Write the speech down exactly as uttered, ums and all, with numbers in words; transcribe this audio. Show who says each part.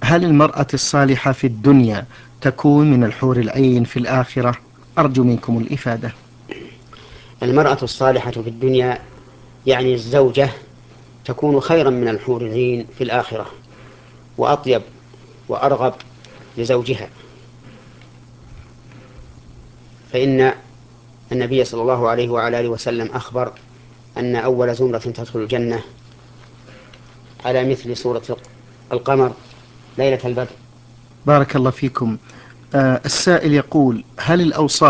Speaker 1: هل المرأة الصالحة في الدنيا تكون من الحور العين في الآخرة؟ أرجو منكم الإفادة.
Speaker 2: المرأة الصالحة في الدنيا يعني الزوجة تكون خيرا من الحور العين في الآخرة، وأطيب وأرغب لزوجها، فإن النبي صلى الله عليه وعلى آله وسلم أخبر أن أول زمرة تدخل الجنة على مثل سورة القمر ليلة البدر.
Speaker 1: بارك الله فيكم. آه السائل يقول: هل الأوصاف